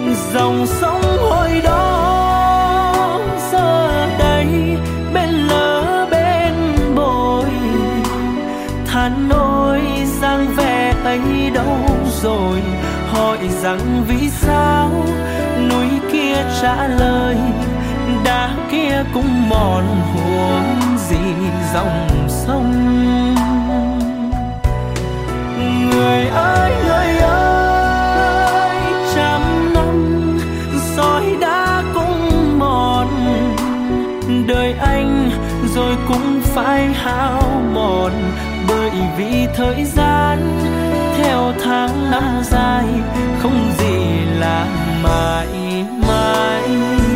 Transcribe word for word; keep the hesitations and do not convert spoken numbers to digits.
Dòng sông hồi đó giờ đây bên lỡ bên bồi, than ôi dáng vẻ ấy đâu rồi. Hỏi rằng vì sao, núi kia trả lời đá kia cũng mòn, huống gì dòng sông. Người ơi người ơi, trăm năm sỏi đá cũng mòn, đời anh rồi cũng phải hao mòn. Bởi vì thời gian theo tháng năm dài, không gì là mãi mãi.